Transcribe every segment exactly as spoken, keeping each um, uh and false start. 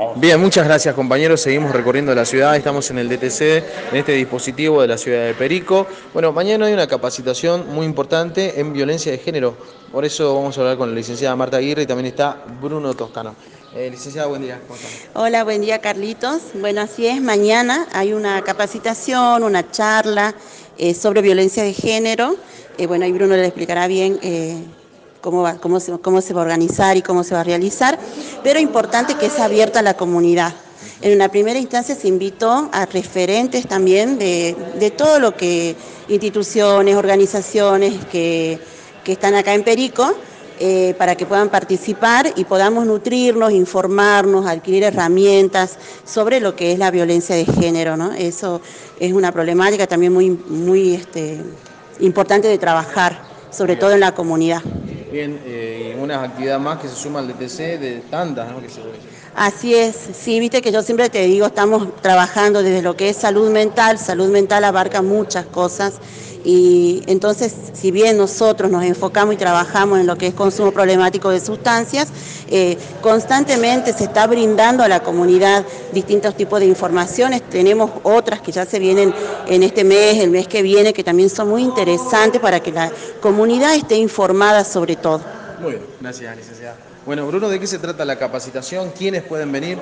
Bien, muchas gracias compañeros, seguimos recorriendo la ciudad, estamos en el D T C, en este dispositivo de la ciudad de Perico. Bueno, mañana hay una capacitación muy importante en violencia de género, por eso vamos a hablar con la licenciada Marta Aguirre y también está Bruno Toscano. Eh, licenciada, buen día, ¿cómo están? Hola, buen día Carlitos. Bueno, así es, mañana hay una capacitación, una charla eh, sobre violencia de género. Eh, bueno, ahí Bruno le explicará bien eh, cómo va, cómo se, cómo se va a organizar y cómo se va a realizar, pero importante que sea abierta a la comunidad. En una primera instancia se invitó a referentes también de, de todo lo que, instituciones, organizaciones que, que están acá en Perico, Eh, para que puedan participar y podamos nutrirnos, informarnos, adquirir herramientas sobre lo que es la violencia de género, ¿no? Eso es una problemática también muy, muy este, importante de trabajar, sobre Bien. todo en la comunidad. Bien, eh, una actividad más que se suma al D T C de tantas, ¿no? Que se... Así es, sí, viste que yo siempre te digo, estamos trabajando desde lo que es salud mental, salud mental abarca muchas cosas y entonces si bien nosotros nos enfocamos y trabajamos en lo que es consumo problemático de sustancias, eh, constantemente se está brindando a la comunidad distintos tipos de informaciones, tenemos otras que ya se vienen en este mes, el mes que viene, que también son muy interesantes para que la comunidad esté informada sobre todo. Muy bien, gracias licenciada. Bueno, Bruno, ¿de qué se trata la capacitación? ¿Quiénes pueden venir?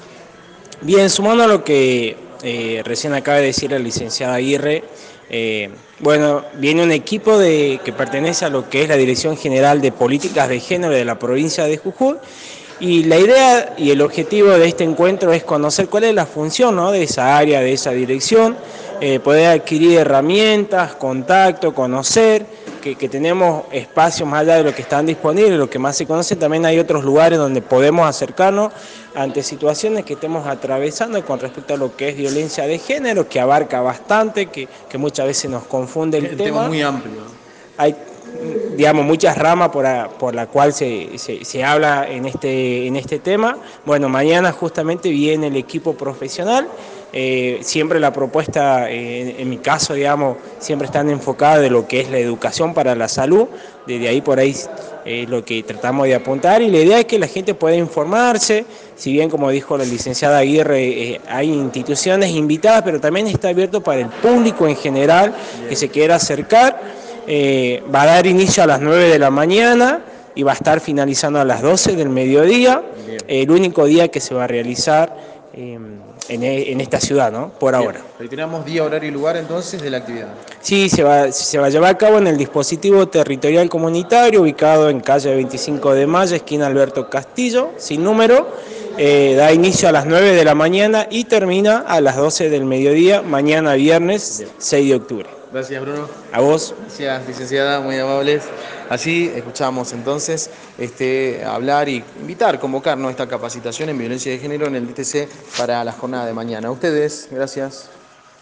Bien, sumando a lo que eh, recién acaba de decir la licenciada Aguirre, eh, bueno, viene un equipo de, que pertenece a lo que es la Dirección General de Políticas de Género de la provincia de Jujuy, y la idea y el objetivo de este encuentro es conocer cuál es la función, ¿no?, de esa área, de esa dirección, eh, poder adquirir herramientas, contacto, conocer, que, que tenemos espacios más allá de lo que están disponibles, lo que más se conoce, también hay otros lugares donde podemos acercarnos ante situaciones que estemos atravesando con respecto a lo que es violencia de género, que abarca bastante, que, que muchas veces nos confunde el, El tema. tema muy amplio. Hay, digamos, muchas ramas por, a, por la cual se, se, se habla en este, en este tema. Bueno, mañana justamente viene el equipo profesional. Eh, siempre la propuesta, eh, en mi caso, digamos, siempre están enfocadas de lo que es la educación para la salud. Desde ahí por ahí es eh, lo que tratamos de apuntar, y la idea es que la gente pueda informarse. Si bien, como dijo la licenciada Aguirre, eh, hay instituciones invitadas, pero también está abierto para el público en general que se quiera acercar. Eh, va a dar inicio a las nueve de la mañana y va a estar finalizando a las doce del mediodía, el único día que se va a realizar eh, en, en esta ciudad, ¿no?, por Bien. ahora. Reiteramos día, horario y lugar entonces de la actividad. Sí, se va, se va a llevar a cabo en el dispositivo territorial comunitario, ubicado en calle veinticinco de mayo, esquina Alberto Castillo, sin número. Eh, da inicio a las nueve de la mañana y termina a las doce del mediodía, mañana viernes seis de octubre. Gracias, Bruno. A vos. Gracias, licenciada, muy amables. Así escuchamos entonces este, hablar y invitar, convocarnos a esta capacitación en violencia de género en el D T C para la jornada de mañana. A ustedes, gracias.